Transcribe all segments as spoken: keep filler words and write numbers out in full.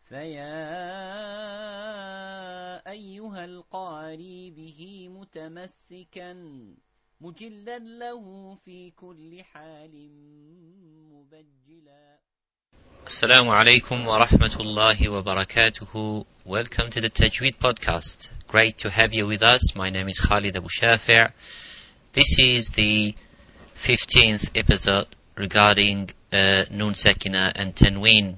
فيا أيها القاري به متمسكا مجلا له في كل حال مبجلا. Assalamu alaikum wa rahmatullahi wa barakatuhu. Welcome to the Tajweed podcast. Great to have you with us. My name is Khalid Abu Shafi'. This is the fifteenth episode regarding uh, Noon Sakina and Tanween.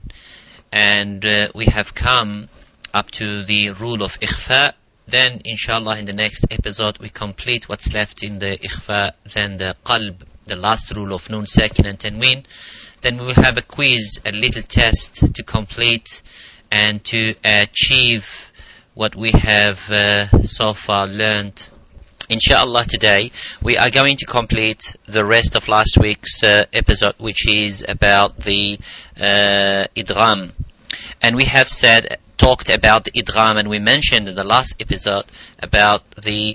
And uh, we have come up to the rule of Ikhfa. Then, inshallah, in the next episode, we complete what's left in the Ikhfa. Then the Qalb, the last rule of Noon Sakina and Tanween. Then we will have a quiz, a little test to complete and to achieve what we have uh, so far learned. Inshallah, today we are going to complete the rest of last week's uh, episode, which is about the uh, idgham. And we have said, talked about the idgham, and we mentioned in the last episode about the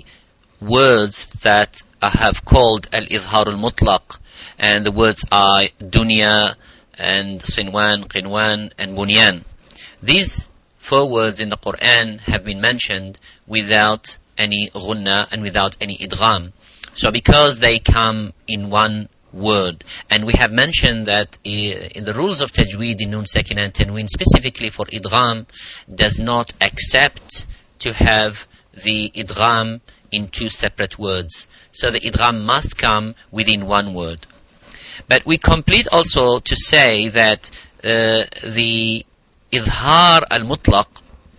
words that I have called al-izhar al-mutlaq. And the words are dunya and sinwan, qinwan and bunyan. These four words in the Quran have been mentioned without any ghunna and without any idgham. So because they come in one word, and we have mentioned that in the rules of tajweed in Noon Sakina and Tanween, specifically for idgham, does not accept to have the idgham in two separate words. So the idgham must come within one word. But we complete also to say that uh, the izhar al-mutlaq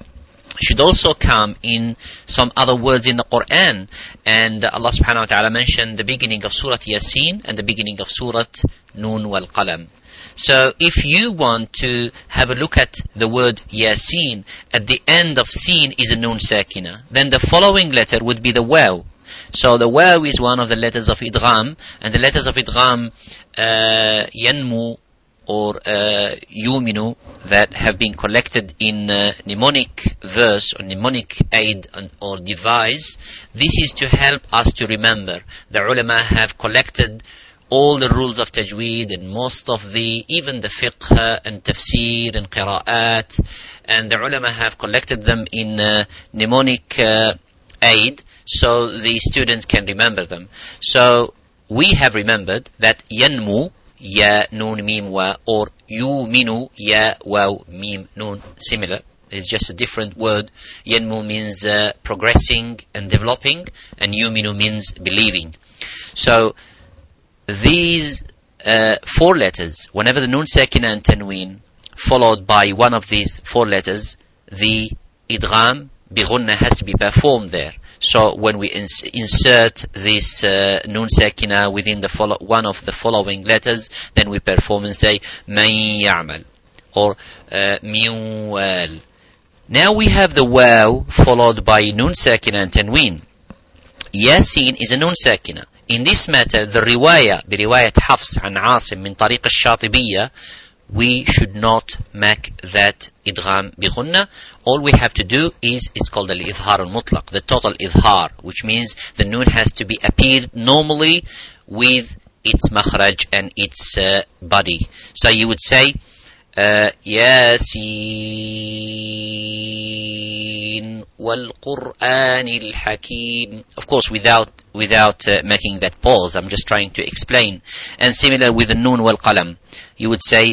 should also come in some other words in the Quran. And Allah subhanahu wa ta'ala mentioned the beginning of Surah Yasin and the beginning of Surah Noon wal Qalam. So if you want to have a look at the word Yasin, at the end of Sin is a Noon Sakina. Then the following letter would be the Waw. So the Waw is one of the letters of idgham, and the letters of idgham uh, yanmu or uh, yuminu that have been collected in uh, mnemonic verse or mnemonic aid and, or device. This is to help us to remember. The ulama have collected all the rules of tajweed and most of the, even the fiqh and tafsir and qira'at, and the ulama have collected them in uh, mnemonic uh, aid, so the students can remember them. So we have remembered that yanmu, ya, noon, mim, wa, or yuminu, ya, waw, mim, noon, similar. It's just a different word. Yanmu means uh, progressing and developing, and yuminu means believing. So these uh, four letters, whenever the Noon Sakina and Tanween followed by one of these four letters, the idgham bi ghunna has to be performed there. So when we ins- insert this uh, Noon Sakina within the follow- one of the following letters, then we perform and say man ya'mal or uh, min wal. Now we have the Waw followed by Noon Sakina and Tanween. Yasin is a Noon Sakina. In this matter, the riwayah, the riwayat Hafs an Asim min tariq al-Shatibiyya, we should not make that idgham bi ghunna. All we have to do is, it's called al-izhar al-mutlaq, the total izhar, which means the noon has to be appeared normally with its makhraj and its uh, body. So you would say, uh, Yasin wal Qur'an al-Hakim. Of course, without without uh, making that pause. I'm just trying to explain. And similar with the Noon wal Qalam. You would say,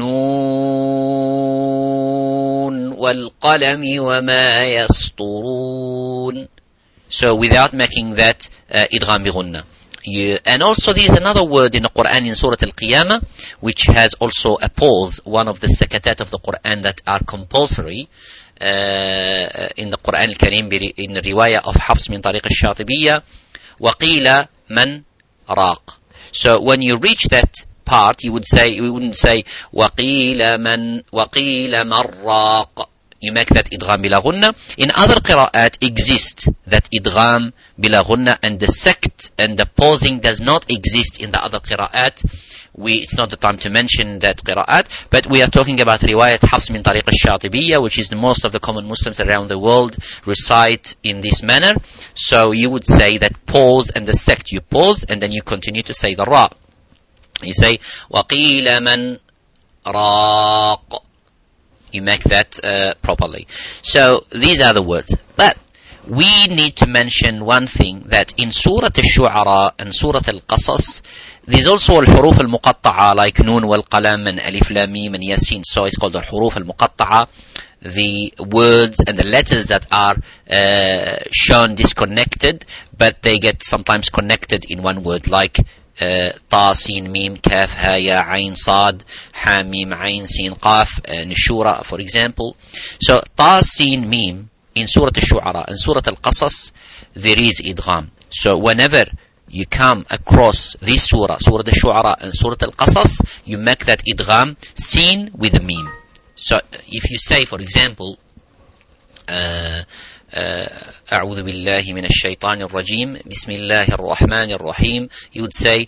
Noon wal Qalami wa ma yasturun. So without making that uh, idgham bi ghunna. You, and also there is another word in the Quran in Surah Al-Qiyamah which has also a pause, one of the sakatat of the Quran that are compulsory uh, in the Quran Al-Karim in the riwayah of Hafs min tariq al-Shatibiyya, وَقِيلَ مَنْ رَاق. So when you reach that part, you would say, you wouldn't say وَقِيلَ مَنْ وَقِيلَ مَنْ رَاق. You make that idgham bila ghunna. In other qira'at exist that idgham bila ghunna, and the sect and the pausing does not exist in the other qira'at. We, it's not the time to mention that qira'at, but we are talking about riwayat Hafs min tariq al-Shatibiyya, which is the most of the common Muslims around the world recite in this manner. So you would say that pause and the sect you pause, and then you continue to say the ra. You say, وَقِيلَ مَنْ رَاقَ. You make that uh, properly. So these are the words. But we need to mention one thing, that in Surah Al-Shu'ara and Surah Al-Qasas, there's also al-huruf al-muqatta'a, like Nun wal-Qalam and Alif Lam Mim and Yasin. So it's called al-huruf al-muqatta'a, the words and the letters that are uh, shown disconnected, but they get sometimes connected in one word, like uh, Ta, Sin, Mim, Kaf, Ha, Ya, Ain, Sad, Ha, Mim, Ain, Sin, Qaf, and Shura, for example. So Ta, Sin, Mim, in Surah Al-Shu'ara and Surah Al-Qasas, there is idgham. So whenever you come across this surah, Surah Al-Shu'ara and Surah Al-Qasas, you make that idgham sin with a mim. So if you say, for example, uh, uh, أعوذ بالله من الشيطان الرجيم بسم الله الرحمن الرحيم, you would say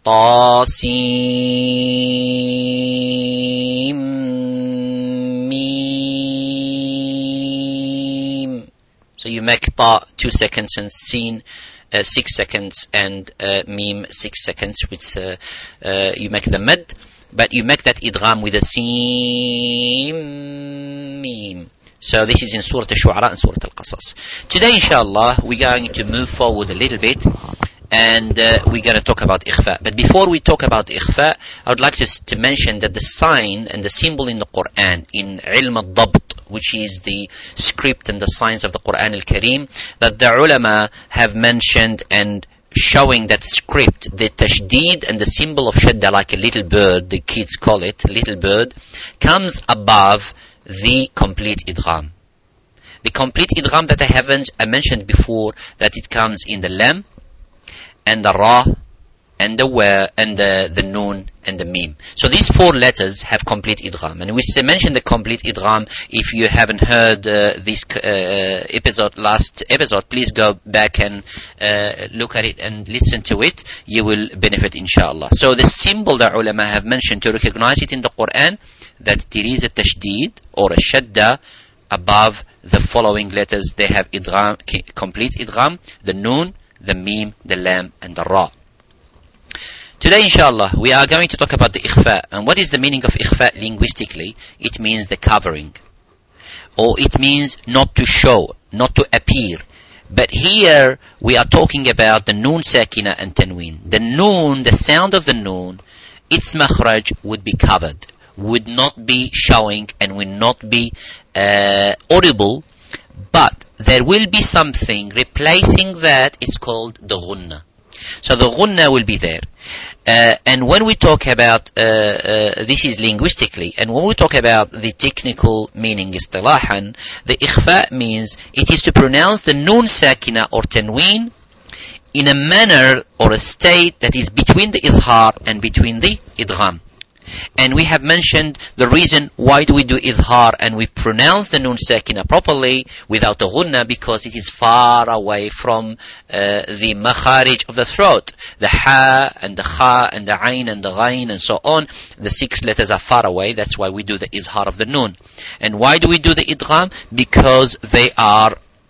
طاسيم ميم. So you make ta two seconds and sin uh, six seconds and uh, mim six seconds, which uh, uh, you make the mad, but you make that idgham with a sin mim. So this is in Surah Al-Shu'ara and Surah Al-Qasas. Today, inshallah, we're going to move forward a little bit, and uh, we're going to talk about ikhfa. But before we talk about ikhfa, I would like to, to mention that the sign and the symbol in the Quran, in ilm al-dabt, which is the script and the signs of the Quran al-Kareem, that the ulama have mentioned and showing that script, the tashdeed and the symbol of shadda, like a little bird, the kids call it, a little bird, comes above the complete idgham. The complete idgham that I haven't I mentioned before, that it comes in the lam and the ra and the wa and the, the noon and the mim. So these four letters have complete idgham. And we mentioned the complete idgham. If you haven't heard uh, this uh, episode, last episode, please go back and uh, look at it and listen to it. You will benefit, inshallah. So the symbol that ulama have mentioned to recognize it in the Quran, that there is a tashdeed or a shadda above the following letters. They have idgham, complete idgham, the noon, the mim, the lam, and the ra. Today, inshallah, we are going to talk about the ikhfa. And what is the meaning of ikhfa linguistically? It means the covering, or it means not to show, not to appear. But here we are talking about the noon sakina and tanween. The noon, the sound of the noon, its makhraj would be covered, would not be showing, and will not be uh, audible, but there will be something replacing that. It's called the ghunna. So the ghunna will be there. Uh, and when we talk about, uh, uh, this is linguistically, and when we talk about the technical meaning istilahan, the ikhfa means it is to pronounce the noon sakina or tanween in a manner or a state that is between the izhar and between the idgham. And we have mentioned the reason why do we do idhar and we pronounce the noon sakina properly without the ghunna, because it is far away from uh, the makharij of the throat. The ha and the kha and the ain and the ghain and so on, the six letters are far away. That's why we do the idhar of the noon. And why do we do the idgham? Because they are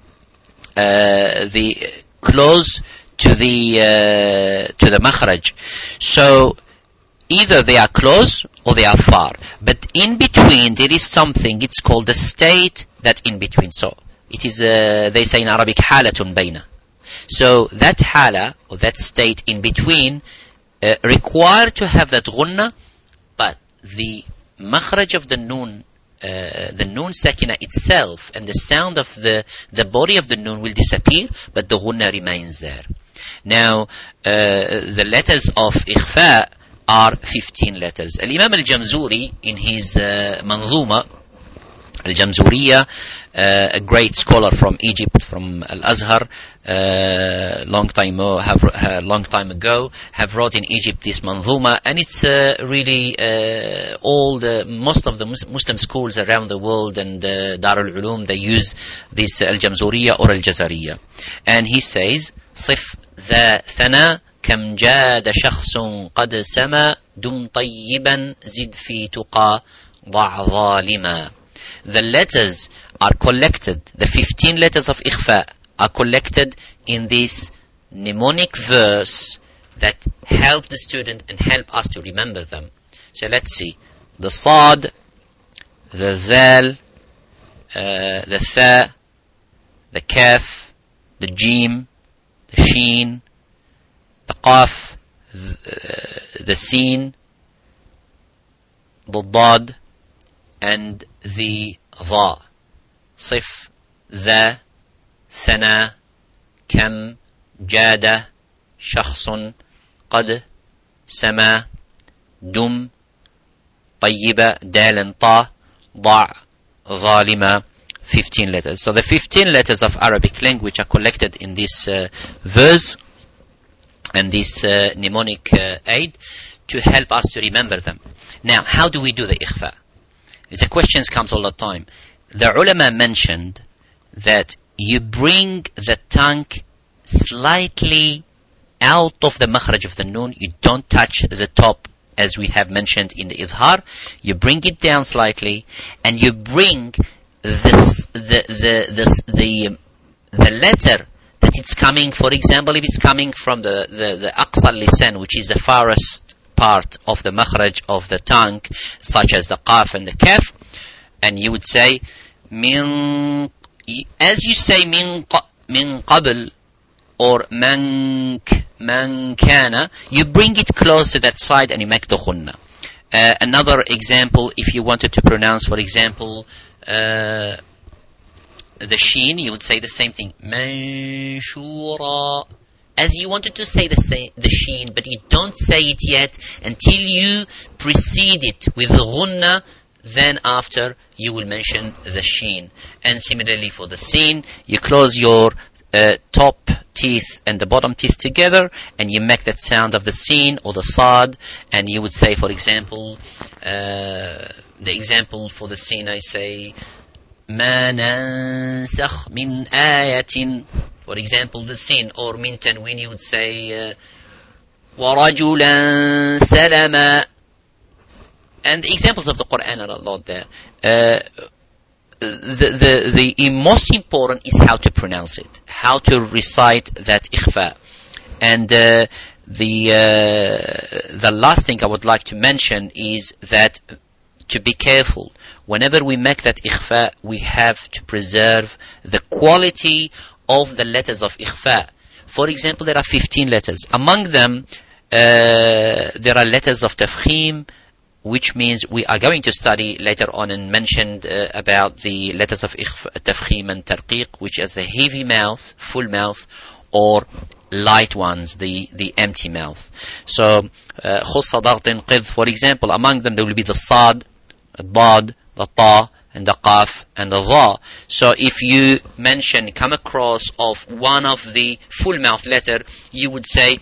uh, the close to the uh, to the makharaj. So either they are close or they are far. But in between there is something, it's called the state that in between. So it is, uh, they say in Arabic, halatun bayna. So that hala, or that state in between, uh, require to have that ghunna, but the makhraj of the noon, uh, the noon sakina itself, and the sound of the, the body of the noon will disappear, but the ghunna remains there. Now, uh, the letters of ikhfa are fifteen letters. Al-Imam al-Jamzuri, in his uh, Manzuma al-Jamzuriya, uh, a great scholar from Egypt, from Al-Azhar, uh, long time uh, have uh, long time ago, have wrote in Egypt this Manzuma, and it's uh, really uh, all the most of the Muslim schools around the world and uh, Dar al-Ulum, they use this uh, al-Jamzuriya or al-Jazariya. And he says, صف ذا ثنا كم جاد شخص قد سما دم طيبا زد في تقى ضع ظالما. The letters are collected, the fifteen letters of ikhfa are collected in this mnemonic verse that help the student and help us to remember them. So let's see. The sad, the zal, uh, the tha, the kaf, the jim, the sheen, the qaf, the, uh, the sin, the dad, and the dha. Sif, the, thana, kam, jada, shakhsun, qad, sama, dum, tayyiba, dal and ta, da', zalima, fifteen letters. So the fifteen letters of Arabic language are collected in this uh, verse and this uh, mnemonic uh, aid to help us to remember them. Now, how do we do the ikhfa? The questions comes all the time. The ulama mentioned that you bring the tongue slightly out of the makhraj of the noon. You don't touch the top, as we have mentioned in the idhar. You bring it down slightly, and you bring this, the, the, this, the, the letter that it's coming, for example, if it's coming from the, the, the aqsa lisan, which is the farthest part of the makhraj of the tongue, such as the qaf and the kaf, and you would say, min, as you say min, min qabl, or man, man kana, you bring it close to that side and you make the ghunna. Uh, another example, if you wanted to pronounce, for example, uh, the sheen, you would say the same thing. Manshura. As you wanted to say the same, the sheen, but you don't say it yet until you precede it with the ghunna, then after you will mention the sheen. And similarly for the sin, you close your uh, top teeth and the bottom teeth together, and you make that sound of the sin or the sad, and you would say, for example, uh, the example for the sin, I say, ما ننسخ من آية, for example, the sin, or min tanwin, you would say, uh, وَرَجُلًا سَلَمًا. And the examples of the Quran are a lot there. Uh, the, the, the most important is how to pronounce it, how to recite that ikhfa. And uh, the, uh, the last thing I would like to mention is that to be careful. Whenever we make that ikhfa, we have to preserve the quality of the letters of ikhfa. For example, there are fifteen letters. Among them, uh, there are letters of tafkhim, which means we are going to study later on and mentioned uh, about the letters of ikhfa, tafkhim and tarqiq, which is the heavy mouth, full mouth, or light ones, the, the empty mouth. So, khussa daghtin qidh, for example, among them there will be the sad, the dad, the ta, and the qaf, and the dha. So if you mention, come across of one of the full mouth letter, you would say,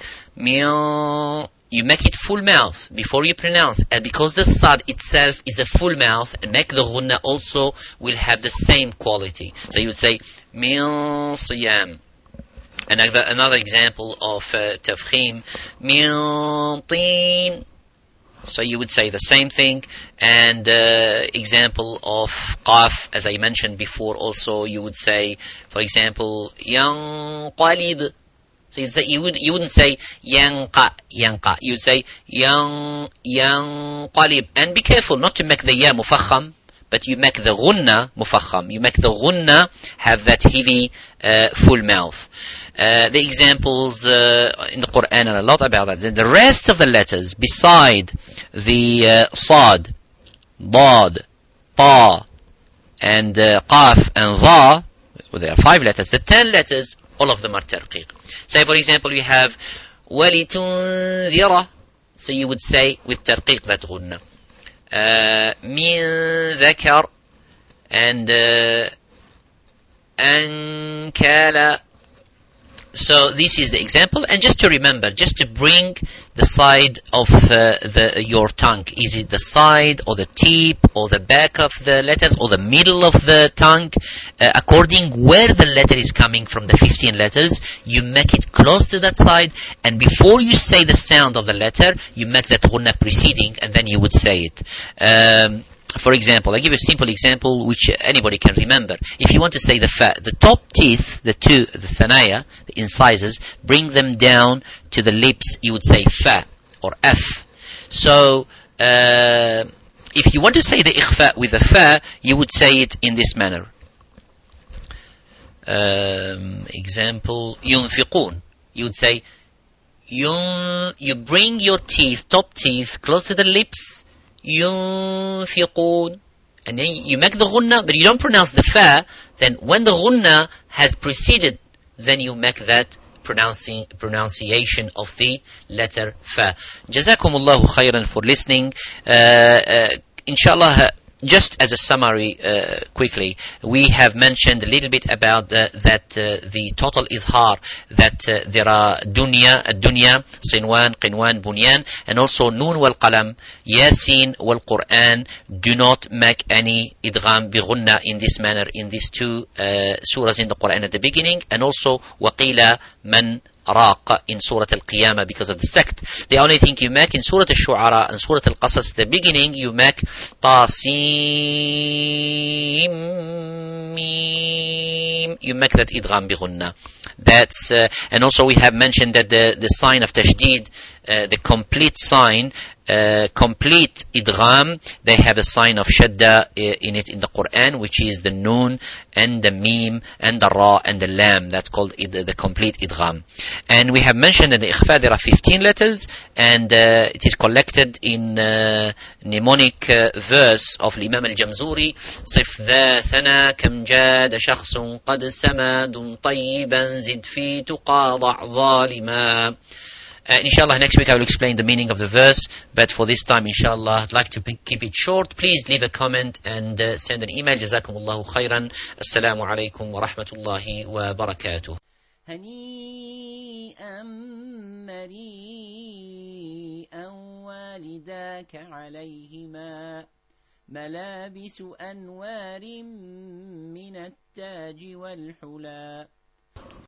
meow. You make it full mouth before you pronounce. And because the sad itself is a full mouth, and make the ghunna also will have the same quality. So you would say, meow siyam. Another, another example of uh, tafkhim, meow teen. So you would say the same thing. And uh, example of qaf, as I mentioned before, also you would say, for example, yanqalib. So you say you would you wouldn't say yanqa yanqa. You would say yan yanqalib. And be careful not to make the ya mufakham, but you make the ghunna mufakham. You make the ghunna have that heavy uh, full mouth. Uh, the examples uh, in the Quran are a lot about that. Then the rest of the letters, beside the uh, sad, dad, ta, and uh, qaf and dha, well, there are five letters. The ten letters, all of them are tarqiq. Say, for example, we have وَلِتُنذِرَ. So you would say with tarqiq that ghunna. Uh, مِن ذَكَرْ and uh, أَنْكَالَ. So this is the example. And just to remember, just to bring the side of uh, the your tongue. Is it the side or the tip or the back of the letters or the middle of the tongue? Uh, according where the letter is coming from, the fifteen letters, you make it close to that side. And before you say the sound of the letter, you make that ghunna preceding, and then you would say it. Um, For example, I give a simple example which anybody can remember. If you want to say the fa, the top teeth, the two, the thanaya, the incisors, bring them down to the lips, you would say fa or f. So, uh, if you want to say the ikhfa with the fa, you would say it in this manner. Um, example, ينفقون. You would say, yun, you bring your teeth, top teeth, close to the lips. ينفقون. And then you make the ghunna, but you don't pronounce the fa. Then when the ghunna has preceded, then you make that pronouncing pronunciation of the letter fa. Jazakumullahu khairan for listening. Uh, uh, inshallah, just as a summary, uh, quickly, we have mentioned a little bit about uh, that uh, the total idhar, that uh, there are dunya, dunya, sinwan, qinwan, bunyan, and also noon wal qalam, yasin wal Quran do not make any idgham bi ghunna in this manner in these two uh, surahs in the Quran at the beginning, and also waqila man Raq in Surah Al-Qiyamah because of the sect. The only thing you make in Surah Al-Shu'ara and Surah Al-Qasas, the beginning, you make Tasim Mim. You make that idgham bi ghunna. That's, uh, and also we have mentioned that the, the sign of Tajdeed, uh, the complete sign, uh, complete idgham, they have a sign of shadda in it in the Quran, which is the noon and the mim and the ra and the lam. That's called id- the complete idgham. And we have mentioned that the ikhfa, there are fifteen letters, and uh, it is collected in uh, mnemonic uh, verse of Imam al-Jamzuri. صف ذا ثنا كم جاد شخص قد سماد طيبا زد في تقاضع ظالما. Uh, inshallah, next week I will explain the meaning of the verse, but for this time, inshallah, I'd like to be, keep it short. Please leave a comment and uh, send an email. Jazakumullahu khairan. Assalamu alaikum wa rahmatullahi wa barakatuh. هنيئا مريئا والداك عليهما ملابس أنوار من التاج والحلى